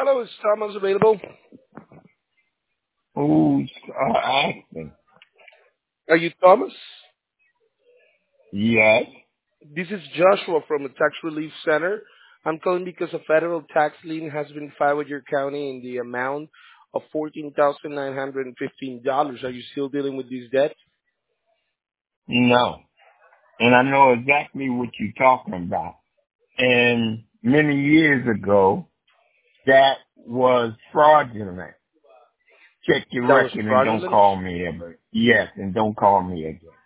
Hello, is Thomas available? Who's asking? Are you Thomas? Yes. This is Joshua from the Tax Relief Center. I'm calling because a federal tax lien has been filed with your county in the amount of $14,915. Are you still dealing with these debts? No. And I know exactly what you're talking about. And many years ago, that was fraudulent. Check your That was record and don't fraudulent? call me ever. Yes, and don't call me again.